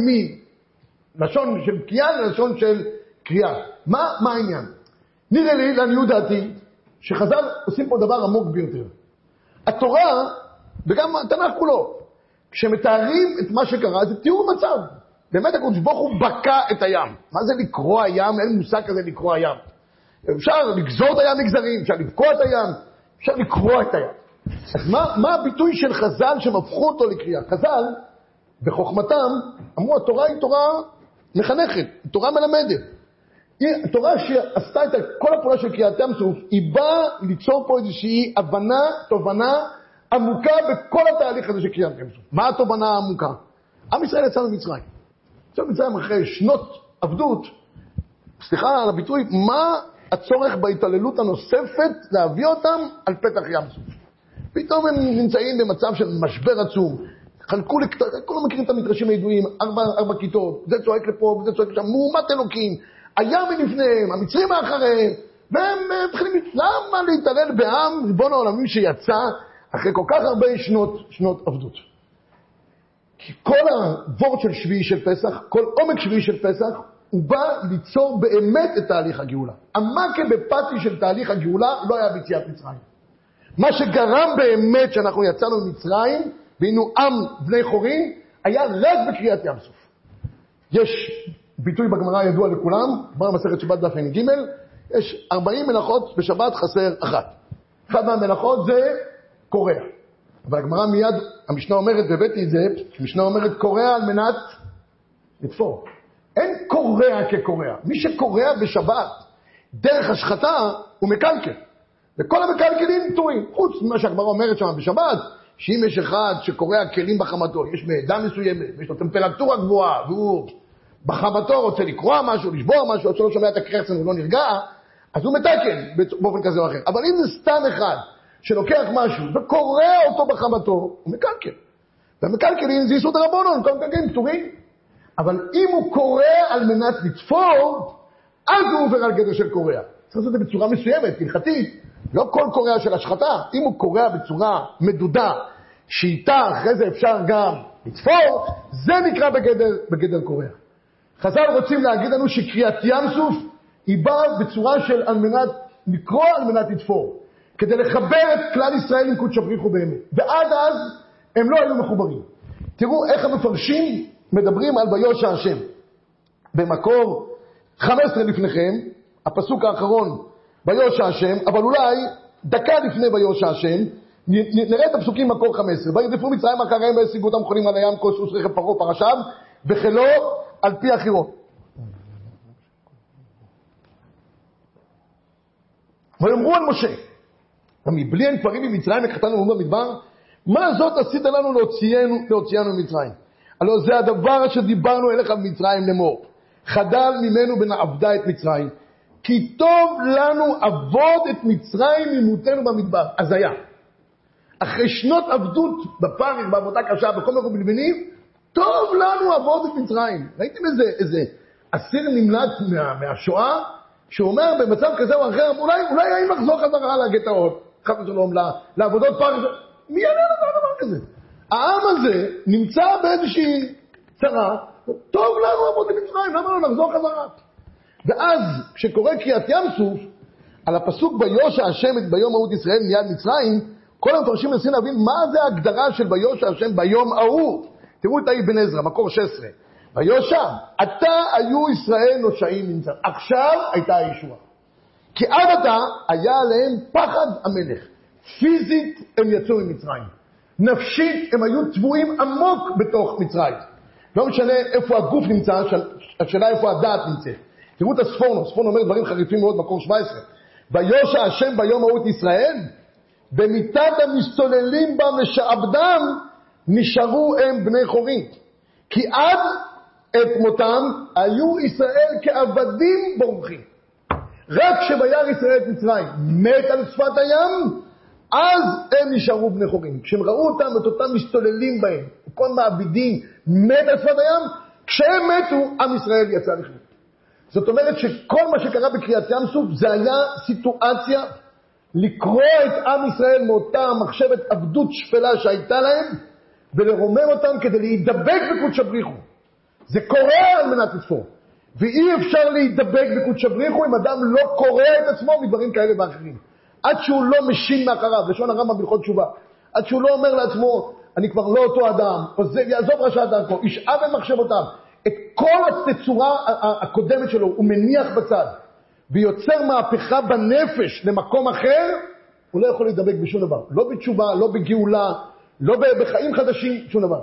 מלשון של בקיעה ללשון של קריאה. מה העניין? נראה לי, לעניות דעתי, שחז"ל עושים פה דבר עמוק ביותר. התורה, וגם התנ"ך כולו, כשמתארים את מה שקרה, זה תיאור מצב. באמת הקדוש ברוך הוא בקע את הים. מה זה לקרוא הים? אין מושג כזה לקרוא הים. אפשר לגזור את הים מגזרים, אפשר לבקוע את הים, אפשר לקרוא את הים. אז מה הביטוי של חז"ל שמפכו אותו לקריאה? חז"ל, בחוכמתם, אמרו, התורה היא תורה מחנכת, תורה מלמדת. התורה שעשתה את כל הפעולה של קריאת ים סוף, היא באה ליצור פה איזושהי הבנה, תובנה עמוקה בכל התהליך הזה של קריאת ים סוף. מה התובנה העמוקה? עם ישראל יצא ממצרים. יצא ממצרים אחרי שנות עבדות, סליחה על הביטוי, מה הצורך בהתעללות הנוספת להביא אותם על פתח ים סוף? פתאום הם נמצאים במצב של משבר עצום, חלקו כולם מכירים את המדרשים הידועים, 4 כיתות, זה צועק לפה וזה צועק לשם, מהומת אלוקים, הים מלפניהם, המצרים מאחריהם, והם מתחילים, למה להתעלל בעם ריבון העולמים שיצא אחרי כל כך הרבה שנות עבדות? כי כל הוורד של שביעי של פסח, כל עומק שביעי של פסח, הוא בא ליצור באמת את תהליך הגאולה. המכה בפתי של תהליך הגאולה לא היה ביציאת מצרים. מה שגרם באמת שאנחנו יצאנו ממצרים, והיינו עם בני חורין, היה רק בקריאת ים סוף. יש ביטוי בגמרא ידוע לכולם, גמרא מסכת שבת דף ג', יש 40 מלאכות, בשבת חסר אחת. אחד מהמלאכות זה קורע. אבל הגמרא מיד, המשנה אומרת, והבאתי את זה, המשנה אומרת קורע על מנת לתפור. אין קורע כקורע. מי שקורע בשבת דרך השחתה הוא מקלקל. וכל המקלקלים פטורים. חוץ ממה שהגמרא אומרת שם בשבת, שאם יש אחד שקורע כלים בחמתו, יש מעדה מסוימת, ויש לו טמפרטורה גבוהה, והוא בחמתו רוצה לקרוע משהו, לשבור משהו, עד שלא שומע את הקרחצן הוא לא נרגע, אז הוא מתקן באופן כזה או אחר. אבל אם זה סתם אחד שלוקח משהו וקורע אותו בחמתו, הוא מקלקל. והמקלקלים זה יסוד הרבונון, כל מקלקלים פטורים. אבל אם הוא קורע על מנת לתפור, אז הוא עובר על גדר של קורע. צריך לעשות את זה בצורה מסוימת, הלכתית. לא כל קורע של השחתה. אם הוא קורע בצורה מדודה, שאיתה אחרי זה אפשר גם לתפור, זה נקרא בגדר קורע. חז"ל רוצים להגיד לנו שקריאת ים סוף היא באה בצורה של על מנת לקרוא, על מנת לתפור. כדי לחבר את כלל ישראל עם קודש בריחו באמת. ועד אז הם לא היו מחוברים. תראו איך המפרשים מדברים על ויושע השם. במקור 15 לפניכם, הפסוק האחרון, ויושע השם, אבל אולי דקה לפני ויושע השם, נראה את הפסוקים מקור 15. וירדפו מצרים אחריהם והשיגו אותם חולים על הים, כל סוס רכב פרעה פרשיו, וחילו על פי החירות. ויאמרו על משה, מבלי אין כפרים ממצרים וקחתנו במדבר, מה זאת עשית לנו להוציאנו ממצרים? הלא זה הדבר אשר דיברנו אליך במצרים לאמור, חדל ממנו ונעבדה את מצרים, כי טוב לנו עבוד את מצרים ממותנו במדבר. אז היה. אחרי שנות עבדות בפרך, בעבודה קשה, בכל מקום בלבנים, טוב לנו עבוד את מצרים. ראיתם איזה אסיר נמלט מהשואה, שאומר במצב כזה או אחר, אולי האם לחזור חזרה לגטאות, חד ושלום, לעבודות פרך, מי יענה לדבר כזה? העם הזה נמצא באיזושהי צרה, טוב לנו עבוד את מצרים, למה לא לחזור חזרה? ואז כשקורא קריאת ים סוף, על הפסוק ויושע השם את ביום ההוא ישראל מיד מצרים, כל המפרשים מנסים להבין מה זה ההגדרה של ויושע השם ביום ההוא. תראו את האבן עזרא, מקור 16. ויושע, עתה היו ישראל נושעים ממצרים. עכשיו הייתה הישועה. כי עד עתה היה עליהם פחד המלך. פיזית הם יצאו ממצרים. נפשית הם היו טבועים עמוק בתוך מצרים. לא משנה איפה הגוף נמצא, השאלה איפה הדעת נמצאת. תראו את הספורנו, הספורנו אומר דברים חריפים מאוד, מקור 17. ויושע השם ביום ההוא את ישראל, במיתת המסתוללים בה ושעבדם, נשארו הם בני חורין. כי עד את מותם היו ישראל כעבדים בורחים. רק כשבירא ישראל את מצרים מת על שפת הים, אז הם נשארו בני חורין. כשהם ראו אותם, את אותם מסתוללים בהם, כל מעבידים מת על שפת הים, כשהם מתו, עם ישראל יצא לחיות. זאת אומרת שכל מה שקרה בקריאת ים סוף, זה היה סיטואציה לקרוא את עם ישראל מאותה מחשבת עבדות שפלה שהייתה להם, ולרומם אותם כדי להידבק בקודש בריחו. זה קורה על מנת לתפור. ואי אפשר להידבק בקודש בריחו אם אדם לא קורא את עצמו מדברים כאלה ואחרים. עד שהוא לא משין מאחריו, לשון הרמב"ם בהלכות תשובה. עד שהוא לא אומר לעצמו, אני כבר לא אותו אדם, יעזוב רשע דרכו, ישאב את מחשבותיו. את כל התצורה הקודמת שלו הוא מניח בצד, ויוצר מהפכה בנפש למקום אחר, הוא לא יכול להידבק בשום דבר. לא בתשובה, לא בגאולה, לא בחיים חדשים, שום דבר.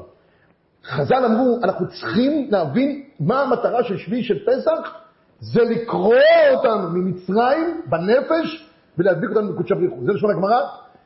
חז"ל אמרו, אנחנו צריכים להבין מה המטרה של שביעי של פסח, זה לקרוא אותנו ממצרים בנפש, ולהדביק אותנו בקודש בריחו. זה לשון הגמרא,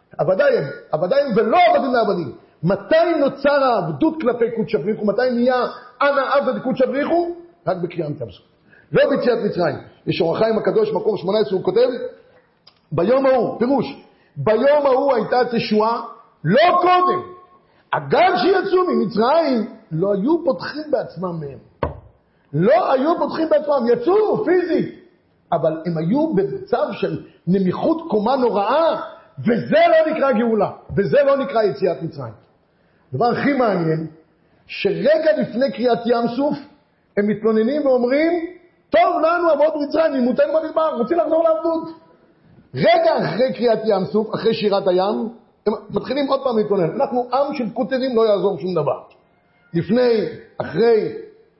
עבדיים ולא עבדים לעבדים. מתי נוצר העבדות כלפי קודש בריחו? מתי נהיה אנא עבד קודש בריחו? רק בקריאת ים סוף. לא ביציאת מצרים. יש אור החיים הקדוש, מקור 18, הוא כותב, ביום ההוא, פירוש, ביום ההוא הייתה תשועה, לא קודם. אגב שיצאו ממצרים, לא היו פותחים בעצמם מהם. לא היו פותחים בעצמם, יצאו פיזית. אבל הם היו במצב של נמיכות קומה נוראה, וזה לא נקרא גאולה, וזה לא נקרא יציאת מצרים. הדבר הכי מעניין, שרגע לפני קריאת ים סוף, הם מתלוננים ואומרים, טוב לנו עבוד מצרים, נמותנו במדבר, רוצים לחזור לעבדות. רגע אחרי קריאת ים סוף, אחרי שירת הים, הם מתחילים עוד פעם להתלונן. אנחנו עם של קוטרים, לא יעזור שום דבר. לפני, אחרי,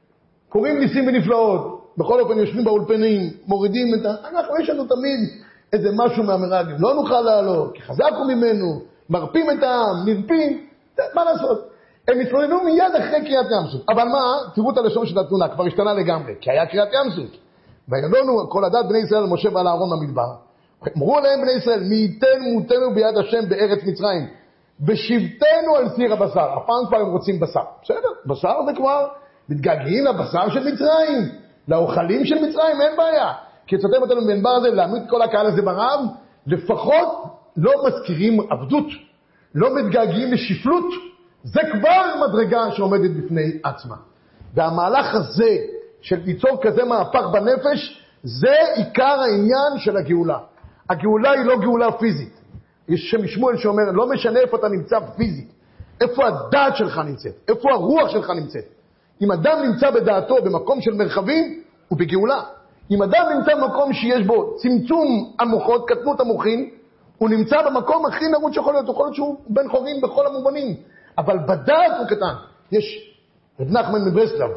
קוראים ניסים ונפלאות, בכל אופן יושבים באולפנים, מורידים יש לנו תמיד איזה משהו מהמרגלים, לא נוכל לעלות, כי חזק הוא ממנו, מרפים את העם, נרפים, מה לעשות? הם התלוננו מיד אחרי קריאת ים סוף. אבל מה? תראו את הלשון של התמונה, כבר השתנה לגמרי, כי היה קריאת ים סוף. וידונו כל עדת בני ישראל למשה ועל אהרון במדבר. אמרו להם בני ישראל, מי ייתן מותנו ביד השם בארץ מצרים, בשבתנו על סיר הבשר. הפעם כבר הם רוצים בשר. בסדר, בשר זה כבר מתגעגעים לבשר של מצרים, לאוכלים של מצרים, אין בעיה. כי צותם אותנו במדבר הזה, להעמיד כל הקהל הזה ברעב, לפחות לא מזכירים עבדות, לא מתגעגעים לשפלות, זה כבר מדרגה שעומדת בפני עצמה. והמהלך הזה של ליצור כזה מהפך בנפש, זה עיקר העניין של הגאולה. הגאולה היא לא גאולה פיזית. יש שם שמואל שאומר, לא משנה איפה אתה נמצא פיזית, איפה הדעת שלך נמצאת, איפה הרוח שלך נמצאת. אם אדם נמצא בדעתו במקום של מרחבים, הוא בגאולה. אם אדם נמצא במקום שיש בו צמצום המוחות, קטנות המוחין, הוא נמצא במקום הכי נרוץ שיכול להיות, יכול להיות שהוא בן חורין בכל המובנים. אבל בדעת הוא קטן. יש רב נחמן מברסלב,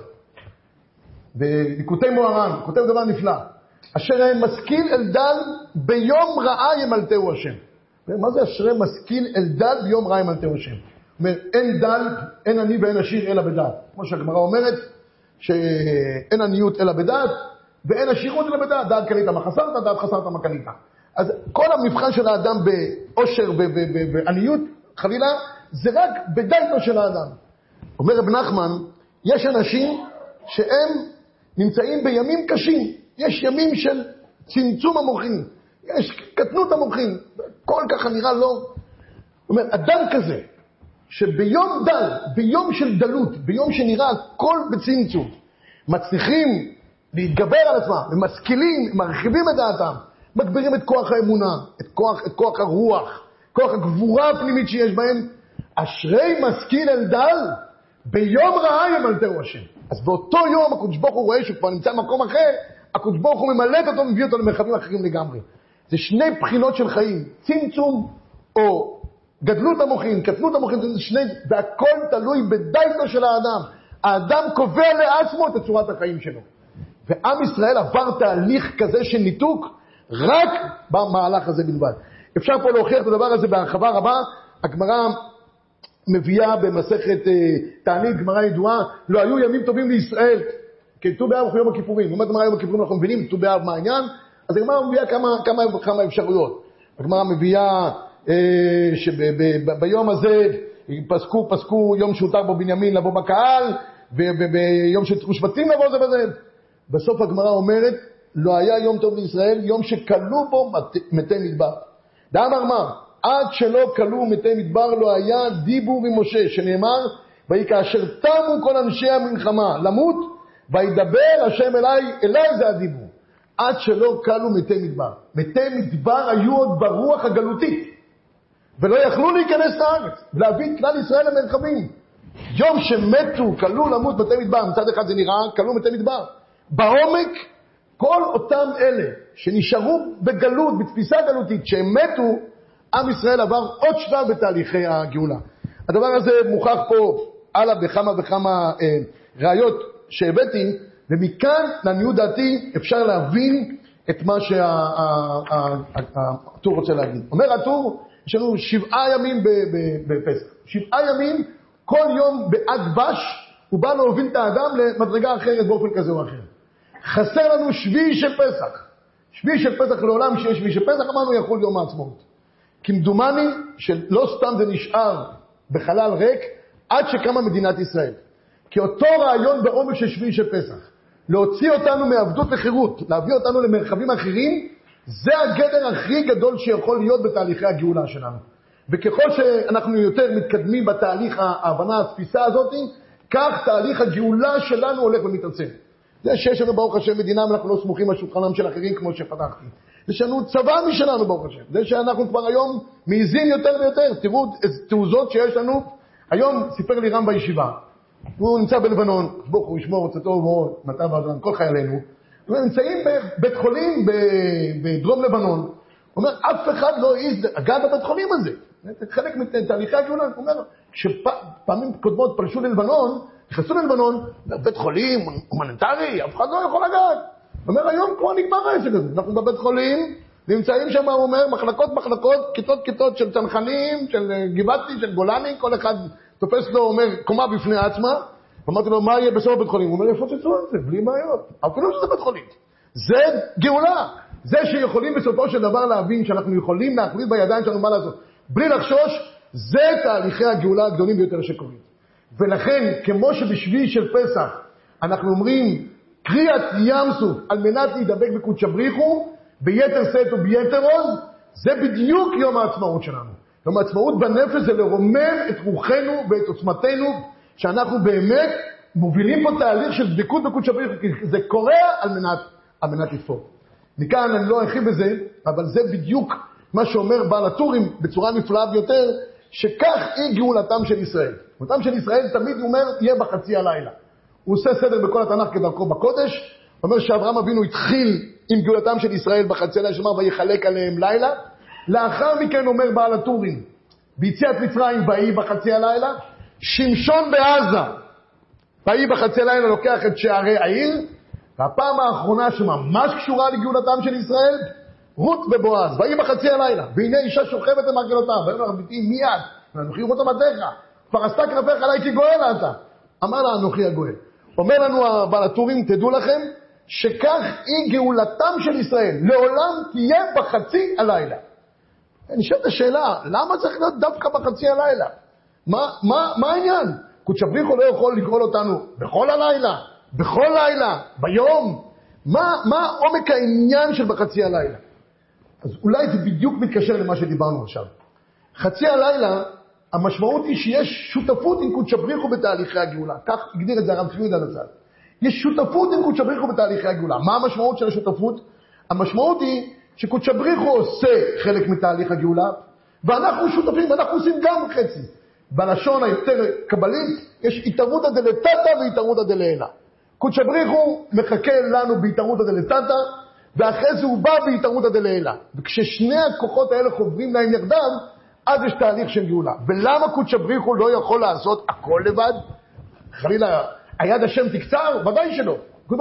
בליקוטי מוהר"ן, כותב דבר נפלא. אשר משכיל אל דל ביום רעה ימלטהו השם. מה זה אשרי משכיל אל דל ביום רעה ימלטהו השם? זאת אומרת, אין דל, אין עני ואין עשיר אלא בדעת. כמו שהגמרא אומרת, שאין עניות אלא בדעת, ואין עשירות אלא בדעת. דעת קנית מה חסרת, דעת חסרת מה קנית. אז כל המבחן של האדם באושר ועניות, חלילה, זה רק בדעתו של האדם. אומר רב נחמן, יש אנשים שהם נמצאים בימים קשים. יש ימים של צמצום המוחין, יש קטנות המוחין, כל כך נראה לא. זאת אומרת, אדם כזה, שביום דל, ביום של דלות, ביום שנראה הכל בצמצום, מצליחים להתגבר על עצמם, ומשכילים, מרחיבים את דעתם, מגבירים את כוח האמונה, את כוח הרוח, כוח הגבורה הפנימית שיש בהם, אשרי משכיל אל דל, ביום רעה ימלטהו השם. אז באותו יום הקדוש ברוך הוא רואה שהוא כבר נמצא במקום אחר, הקדוש ברוך הוא ממלט אותו ומביא אותו למרחבים אחרים לגמרי. זה שני בחינות של חיים, צמצום או גדלות המוחין, קטנות המוחין, והכל תלוי בדעתו של האדם. האדם קובע לעצמו את צורת החיים שלו. ועם ישראל עבר תהליך כזה של ניתוק רק במהלך הזה בלבד. אפשר פה להוכיח את הדבר הזה בהרחבה רבה. הגמרא מביאה במסכת תענית, גמרא ידועה, לא היו ימים טובים לישראל, כי ט"ו באב הוא יום הכיפורים. אם גמרא יום הכיפורים אנחנו מבינים ט"ו באב מה העניין, אז הגמרא מביאה כמה אפשרויות. הגמרא מביאה שביום הזה פסקו יום שהותר בו בנימין לבוא בקהל, וביום שצריכו שבטים לבוא זה וזה. בסוף הגמרא אומרת, לא היה יום טוב לישראל, יום שקלו בו מתי מדבר. דאמר מה? עד שלא קלו מתי מדבר לא היה דיבור עם משה, שנאמר, ויהי כאשר תמו כל אנשי המלחמה למות, וידבר השם אליי זה הדיבור. עד שלא קלו מתי מדבר. מתי מדבר היו עוד ברוח הגלותית, ולא יכלו להיכנס לארץ, ולהביא את כלל ישראל למרחבים. יום שמתו, קלו למות מתי מדבר, מצד אחד זה נראה, קלו מתי מדבר. בעומק, כל אותם אלה שנשארו בגלות, בתפיסה גלותית, שהם מתו, עם ישראל עבר עוד שלב בתהליכי הגאולה. הדבר הזה מוכח פה הלאה בכמה וכמה ראיות שהבאתי, ומכאן לעניות דעתי אפשר להבין את מה שהטור רוצה להגיד. אומר הטור, יש לנו 7 ימים בפסח. 7 ימים, כל יום בעד בש, הוא בא להוביל את האדם למדרגה אחרת באופן כזה או אחר. חסר לנו שביעי של פסח. שביעי של פסח לעולם שיש שביעי של פסח, אמרנו יחול יום העצמאות. כמדומני שלא סתם זה נשאר בחלל ריק עד שקמה מדינת ישראל. כי אותו רעיון בעומק של שביעי של פסח, להוציא אותנו מעבדות לחירות, להביא אותנו למרחבים אחרים, זה הגדר הכי גדול שיכול להיות בתהליכי הגאולה שלנו. וככל שאנחנו יותר מתקדמים בתהליך ההבנה, התפיסה הזאת, כך תהליך הגאולה שלנו הולך ומתעצם. זה שיש לנו ברוך השם מדינה, ואנחנו לא סמוכים על שולחנם של אחרים כמו שפתחתי. יש לנו צבא משלנו ברוך השם. זה שאנחנו כבר היום מעיזים יותר ויותר. תראו איזה תעוזות שיש לנו. היום סיפר לי רם בישיבה. הוא נמצא בלבנון, ברוך הוא ישמור את טוב מאוד, מטה בעזרן, כל חיילינו. הם נמצאים בבית חולים בדרום לבנון. הוא אומר, אף אחד לא העיז לגעת בבית חולים הזה. חלק מתהליכי הגאולה, הוא אומר, כשפעמים קודמות פלשו ללבנון, נכנסו ללבנון, בית חולים הומניטרי, אף אחד לא יכול לגעת. הוא אומר, היום כבר נגמר העסק הזה. אנחנו בבית חולים, נמצאים שם, הוא אומר, מחלקות, כיתות של צנחנים, של גבעתי, של גולני, כל אחד תופס לו, אומר, קומה בפני עצמה. אמרתי לו, מה יהיה בסוף בית חולים? הוא אומר, איפה תצאו את זה? בלי בעיות. אפילו שזה בית חולים. זה גאולה. זה שיכולים בסופו של דבר להבין שאנחנו יכולים להחליט בידיים שלנו מה לעשות. בלי לחשוש, זה תהליכי הגאולה הגדולים ביותר שקורים. ולכן, כמו שבשביל של פסח, אנחנו אומרים, קריאת ים סוף, על מנת להידבק בקודש הבריחו, ביתר שאת וביתר עוז, זה בדיוק יום העצמאות שלנו. יום העצמאות בנפש זה לרומם את רוחנו ואת עוצמתנו, שאנחנו באמת מובילים פה תהליך של דבקות בקודש הבריחו, כי זה קורה על מנת לתפור. מכאן אני לא ארחיב בזה, אבל זה בדיוק מה שאומר בעל הטורים בצורה נפלאה ביותר, שכך היא גאולתם של ישראל. גאולתם של ישראל תמיד הוא אומר, יהיה בחצי הלילה. הוא עושה סדר בכל התנ"ך כדרכו בקודש, הוא אומר שאברהם אבינו התחיל עם גאולתם של ישראל בחצי הלילה, שאומר ויחלק עליהם לילה. לאחר מכן אומר בעל הטורים, ביציאת מצרים ויהי בחצי הלילה, שמשון בעזה, ויהי בחצי הלילה לוקח את שערי העיר, והפעם האחרונה שממש קשורה לגאולתם של ישראל, רות ובועז, ויהי בחצי הלילה, והנה אישה שוכבת למרגלותיו, ואומר לה, ביתי מיד, ואנוכי רות אמתך, כבר עשתה כנפיך עליי כי גואל אתה. אמר לה, אנוכי הגואל. אומר לנו בעל הטורים, תדעו לכם, שכך היא גאולתם של ישראל, לעולם תהיה בחצי הלילה. נשאלת השאלה, למה צריך להיות דווקא בחצי הלילה? מה העניין? קודש הבריחו לא יכול לגאול אותנו בכל הלילה, בכל לילה, ביום. מה עומק העניין של בחצי הלילה? אז אולי זה בדיוק מתקשר למה שדיברנו עכשיו. חצי הלילה, המשמעות היא שיש שותפות עם קודש הבריחו בתהליכי הגאולה. כך הגדיר את זה הרב צבי יהודה לצד. יש שותפות עם קודש הבריחו בתהליכי הגאולה. מה המשמעות של השותפות? המשמעות היא שקודש הבריחו עושה חלק מתהליך הגאולה, ואנחנו שותפים, ואנחנו עושים גם חצי. בלשון היותר קבלית, יש התערותא דלתתא והתערותא דלעילא. קודש הבריחו מחכה לנו בהתערותא דלתתא, ואחרי זה הוא בא בהתערותא דלעילא. וכששני הכוחות האלה חוברים להם יחדיו, אז יש תהליך של גאולה. ולמה קודש הבריחו לא יכול לעשות הכל לבד? חלילה, היד השם תקצר? ודאי שלא.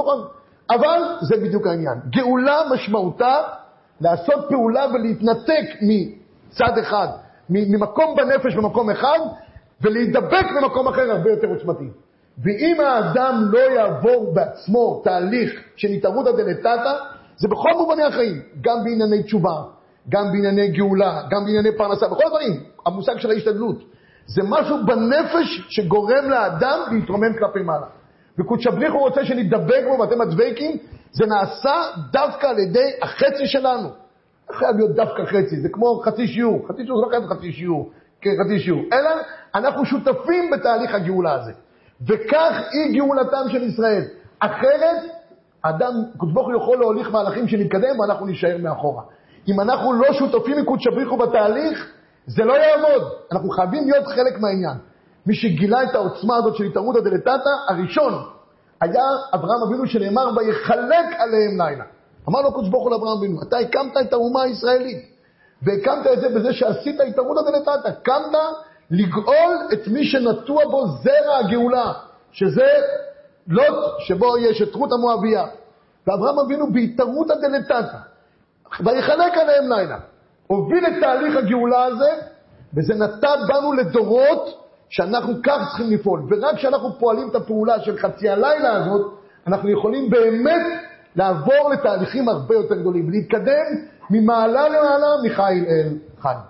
אבל זה בדיוק העניין. גאולה משמעותה לעשות פעולה ולהתנתק מצד אחד, ממקום בנפש במקום אחד, ולהידבק במקום אחר הרבה יותר עוצמתי. ואם האדם לא יעבור בעצמו תהליך של התערותא דלתתא, זה בכל מובני החיים, גם בענייני תשובה, גם בענייני גאולה, גם בענייני פרנסה, בכל דברים, המושג של ההשתדלות. זה משהו בנפש שגורם לאדם להתרומם כלפי מעלה. וקודש הבריחו רוצה שנדבק בו ואתם הדבקים, זה נעשה דווקא על ידי החצי שלנו. חייב להיות דווקא חצי, זה כמו חצי שיעור. חצי שיעור זה לא חייב חצי שיעור, כחצי שיעור. אלא אנחנו שותפים בתהליך הגאולה הזה. וכך היא גאולתם של ישראל. אחרת, אדם, קודש ברוך הוא יכול להוליך מהלכים שנתקדם ואנחנו נשאר מאחורה. אם אנחנו לא שותפים עם קודש הבריחו בתהליך, זה לא יעמוד. אנחנו חייבים להיות חלק מהעניין. מי שגילה את העוצמה הזאת של התערותא דלתתא, הראשון היה אברהם אבינו שנאמר ויחלק עליהם לילה. אמר לו קודש ברוך הוא לאברהם אבינו, אתה הקמת את האומה הישראלית, והקמת את זה בזה שעשית התערותא דלתתא, הקמת לגאול את מי שנטוע בו זרע הגאולה, שזה לוט שבו יש את רות המואביה. ואברהם אבינו בהתערותא דלתתא, ויחלק עליהם לילה, הוביל את תהליך הגאולה הזה, וזה נטע בנו לדורות, שאנחנו כך צריכים לפעול. ורק כשאנחנו פועלים את הפעולה של חצי הלילה הזאת, אנחנו יכולים באמת לעבור לתהליכים הרבה יותר גדולים, להתקדם ממעלה למעלה, מחיל אל חיל. אני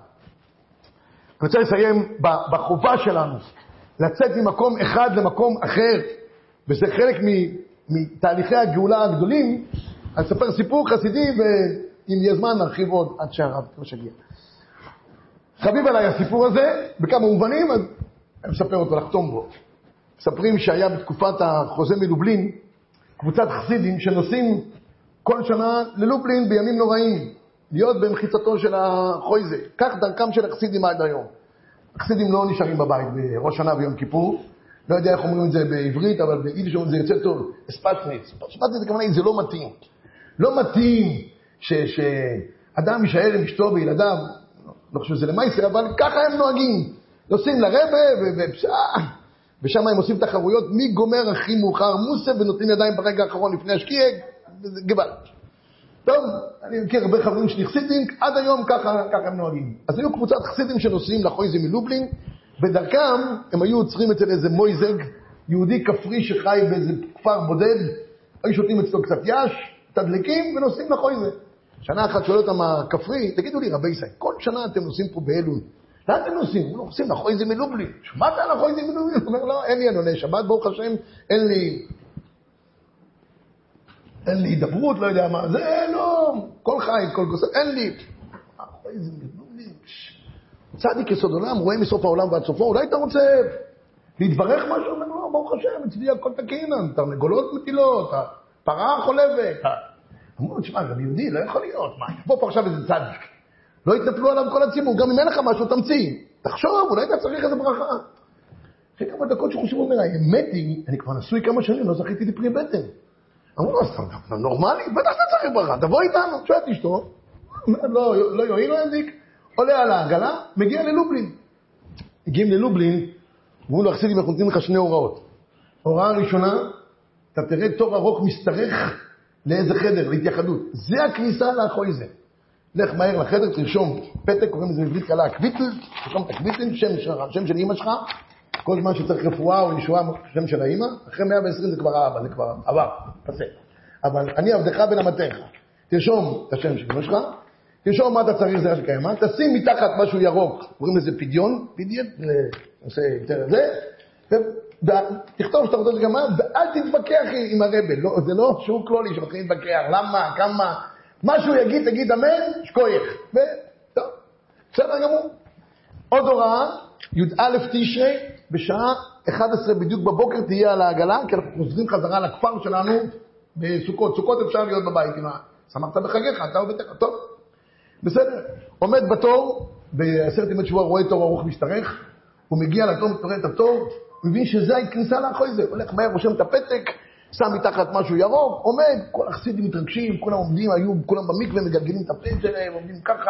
רוצה לסיים בחובה שלנו, לצאת ממקום אחד למקום אחר, וזה חלק מתהליכי הגאולה הגדולים. אני אספר סיפור חסידי, ואם יהיה זמן נרחיב עוד עד שהרב תשגיע. חביב עליי הסיפור הזה, בכמה מובנים, אז אני מספר אותו, לחתום בו. מספרים שהיה בתקופת החוזה מלובלין, קבוצת חסידים שנוסעים כל שנה ללובלין בימים נוראים, להיות במחיצתו של החויזה. כך דרכם של החסידים עד היום. החסידים לא נשארים בבית בראש שנה ויום כיפור, לא יודע איך אומרים את זה בעברית, אבל ביידיש אומרים את זה יוצא טוב, אספטניץ. אספטניץ זה כמובן, זה לא מתאים. לא מתאים שאדם יישאר עם אשתו וילדיו, לא חושב שזה למעשה, אבל ככה הם נוהגים. נוסעים לרבה ושם הם עושים תחרויות, מי גומר הכי מאוחר מוסה, ונותנים ידיים ברגע האחרון לפני השקיע, גבל. טוב, אני מכיר הרבה חברים שלי חסידים, עד היום ככה הם נוהגים. אז היו קבוצת חסידים שנוסעים לחויזה מלובלין, בדרכם הם היו עוצרים אצל איזה מויזג, יהודי כפרי שחי באיזה כפר בודד, היו שותים אצלו קצת יש, תדלקים ונוסעים לחויזה. שנה אחת שואל אותם הכפרי, תגידו לי רבי ישראל, כל שנה אתם נוסעים פה באלול, לאן אתם נוסעים? הוא נוסעים לחויזה מלובלין. שמעת על החויזה מלובלין? הוא אומר, לא, אין לי ענוני שבת, ברוך השם, אין לי הידברות, לא יודע מה, זה לא, כל חיים, כל גוסר, אין לי. החויזה מלובלין, צדיק יסוד עולם, רואה מסוף העולם ועד סופו, אולי אתה רוצה להתברך משהו? הוא אומר, לא, ברוך השם, אצלי הכל תקין, תרנגולות מטילות, הפרה חולבת. אמרו, תשמע, רבי יהודי, לא יכול להיות, מה, יבוא פה עכשיו איזה צדיק. לא יתנפלו עליו כל הציבור, גם אם אין לך משהו, תמציא. תחשוב, אולי אתה צריך איזה ברכה. אחרי כמה דקות שחושב אומר, האמת היא, אני כבר נשוי כמה שנים, לא זכיתי לפרי בטן. אמרו לו, אז נורמלי, בטח אתה צריך ברכה, תבוא איתנו. שואל את אשתו, לא יועיל לו יזיק, עולה על העגלה, מגיע ללובלין. מגיעים ללובלין, והוא להחסידים, אנחנו נותנים לך שני הוראות. הוראה הראשונה, אתה תראה תור ארוך משתרך לאיזה חדר, להתייחדות. זה הכניסה לאחוי זה. לך מהר לחדר, תרשום פתק, קוראים לזה בברית קלה, הקוויטל, תרשום את הקוויטל, שם של אמא שלך, כל זמן שצריך רפואה או ישועה, שם של האמא, אחרי 120 זה כבר האבא, זה כבר עבר, פסק. אבל אני עבדך בן אמתך, תרשום את השם של אמא שלך, תרשום מה אתה צריך, זה שקיימה, תשים מתחת משהו ירוק, קוראים לזה פדיון, עושה יותר זה, תכתוב שאתה רוצה לגמר, ואל תתווכח עם הרבל, זה לא שהוא כלולי שמתחיל להתווכח, למה, כמה, משהו יגיד, תגיד אמן, שכוייך, וטוב, בסדר גמור. עוד הוראה, י"א תשרי, בשעה 11 בדיוק בבוקר תהיה על העגלה, כי אנחנו חוזרים חזרה לכפר שלנו בסוכות, סוכות אפשר להיות בבית, שמחת בחגיך, אתה עובד לך, טוב, בסדר, עומד בתור, ב10 ימי שבוע רואה תור ארוך משתרך, הוא מגיע לתור, מתפרט את התור, הוא מבין שזה הכניסה לאחוי זה, הולך מהר, רושם את הפתק, שם מתחת משהו ירוק, עומד, כל החסידים מתרגשים, כולם עומדים, היו כולם במקווה, מגלגלים את הפן שלהם, עומדים ככה,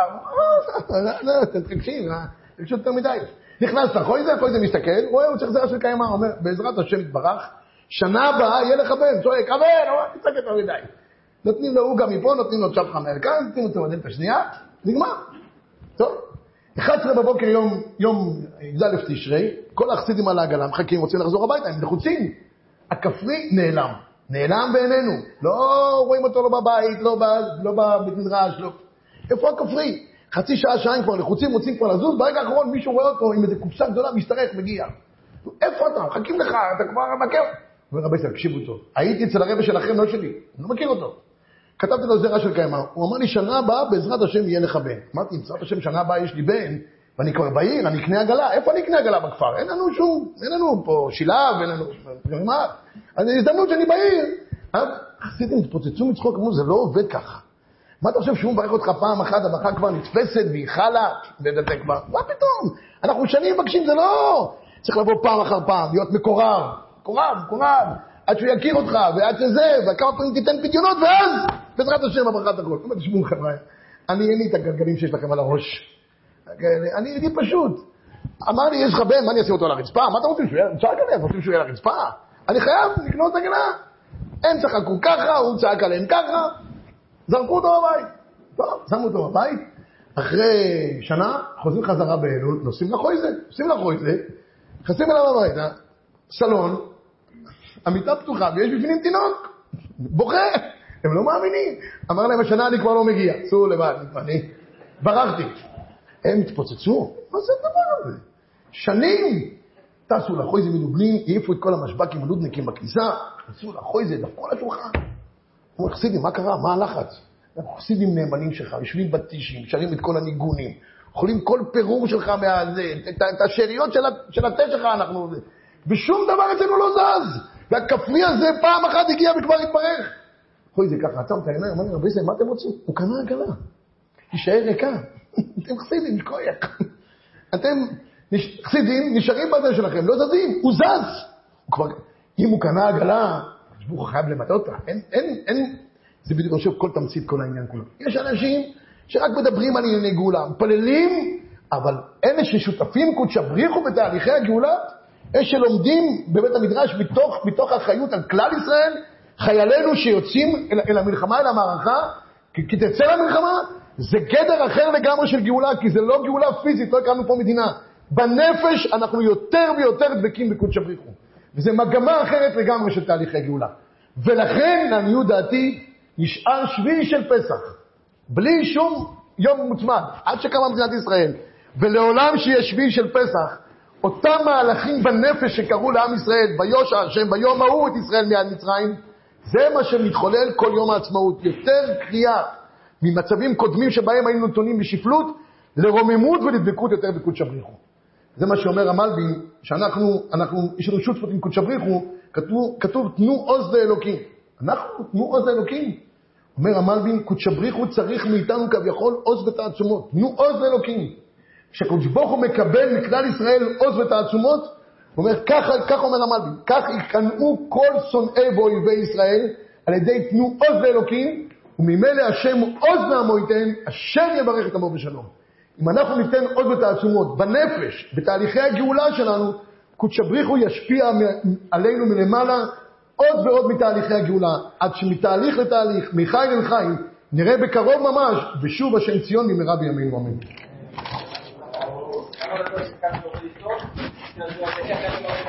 אתם תרגשים, תרגשו יותר מדי. נכנס לאחוי זה מסתכל, רואה, הוא צריך זרע של קיימה, אומר, בעזרת השם יתברך, שנה הבאה יהיה לך בן, צועק, הבן, תצטק יותר מדי. נותנים לו, הוא גם מפה, נותנים לו צ'פחה מהרכז, נותנים לו את השנייה, נגמר. טוב. 11 בבוקר יום י"א תשרי, כל החסידים על העגלה, מחכים, רוצים לחזור הביתה, הם לחוצים. הכפרי נעלם בעינינו. לא רואים אותו לא בבית, לא בבית מדרש, לא. איפה הכפרי? חצי שעה, שעה כבר לחוצים, רוצים כבר לזוז, ברגע האחרון מישהו רואה אותו עם איזה קופסה גדולה, משתרך, מגיע. איפה אתה? מחכים לך, אתה כבר מכיר. הוא אומר, רבי ישראל, תקשיבו אותו. הייתי אצל הרבי שלכם, לא שלי. אני לא מכיר אותו. כתבתי לו זרע של קיימה. הוא אמר לי, שנה הבאה בעזרת השם יהיה לך בן. אמרתי, בעזרת השם שנה הבאה יש לי בן, ואני כבר בעיר, אני אקנה עגלה. איפה אני אקנה עגלה בכפר? אין לנו פה שילב, אין לנו... מה? אז הזדמנות שאני בעיר. חסידים התפוצצו מצחוק, אמרו, זה לא עובד ככה. מה אתה חושב שהוא מברך אותך פעם אחת, הברכה כבר נתפסת והיא חלה, ודתה כבר? מה פתאום? אנחנו שנים מבקשים, זה לא... צריך לבוא פעם אחר פעם, להיות מקורב, עד שהוא יכיר אותך, ועד שזה, וכמה פעמים תיתן פדיונות, ואז בעזרת השם הברכה תקול. זאת אומרת, תשמעו חבר'ה, אני אין לי את הגלגלים שיש לכם על הראש. אני ידי פשוט. אמר לי, יש לך בן, מה אני אשים אותו על הרצפה? מה אתה רוצים שהוא יהיה? צעק עליהם, רוצים שהוא יהיה על הרצפה? אני חייב לקנות עגלה. הם צחקו ככה, הוא צעק עליהם ככה, זרקו אותו בבית. טוב, שמו אותו בבית. אחרי שנה, חוזרים חזרה באלול, נוסעים לחויזה, נכנסים אליו הביתה, סלון, המיטה פתוחה, ויש בפנים תינוק, בוכה, הם לא מאמינים. אמר להם, השנה אני כבר לא מגיע, צאו לבד, אני ברחתי. הם התפוצצו, מה זה הדבר הזה? שנים טסו לחויזה מלובלין, העיפו את כל המשבקים הלודניקים בכניסה, טסו לחויזה, דפקו על השולחן. הוא אומר, חסידים, מה קרה? מה הלחץ? אנחנו חסידים נאמנים שלך, יושבים בתישים, שרים את כל הניגונים, אוכלים כל פירור שלך מהזה, את השאריות של התה שלך אנחנו... ושום דבר אצלנו לא זז. והכפרי הזה פעם אחת הגיע וכבר התברך. חוי זה ככה, עצם את העיניים, אמר לי, רבי ישראל, מה אתם רוצים? הוא קנה עגלה. תישאר ריקה. אתם חסידים, שכוייך. אתם חסידים, נשארים בזה שלכם, לא זזים, הוא זז. אם הוא קנה עגלה, הוא חייב למטה אותה. אין, זה בדיוק חושב כל תמצית, כל העניין כולו. יש אנשים שרק מדברים על ענייני גאולה, מפללים, אבל אלה ששותפים קודש הבריחו בתהליכי הגאולה, אלה שלומדים בבית המדרש מתוך האחריות על כלל ישראל, חיילינו שיוצאים אל המלחמה, אל המערכה, כי תצא למלחמה, זה גדר אחר לגמרי של גאולה, כי זה לא גאולה פיזית, לא הקמנו פה מדינה. בנפש אנחנו יותר ויותר דבקים בקודש הבריך הוא. וזה מגמה אחרת לגמרי של תהליכי גאולה. ולכן, לעניות דעתי, נשאר שביעי של פסח. בלי שום יום מוצמד, עד שקמה מדינת ישראל. ולעולם שיהיה שביעי של פסח, אותם מהלכים בנפש שקראו לעם ישראל, ביושע השם, ביום ההוא את ישראל מיד מצרים, זה מה שמתחולל כל יום העצמאות. יותר קריאה ממצבים קודמים שבהם היינו נתונים בשפלות, לרוממות ולדבקות יותר בקודש הבריך הוא. זה מה שאומר המלבין, יש לנו שותפות עם קודש הבריך הוא, כתוב תנו עוז לאלוקים. אנחנו תנו עוז לאלוקים. אומר המלבין, קודש הבריך הוא צריך מאיתנו כביכול עוז ותעצומות. תנו עוז לאלוקים. כשקודש ברוך הוא מקבל מכלל ישראל עוז ותעצומות, הוא אומר, כך אומר המלבין, כך יקנאו כל שונאי ואויבי ישראל, על ידי תנו עוז לאלוקים, וממילא השם עוז לעמו ייתן, השם יברך את עמו בשלום. אם אנחנו ניתן עוז ותעצומות בנפש, בתהליכי הגאולה שלנו, קודש הבריך הוא ישפיע עלינו מלמעלה עוד ועוד מתהליכי הגאולה, עד שמתהליך לתהליך, מחי אל חי, נראה בקרוב ממש, ושוב השם ציון במהרה בימינו אמן.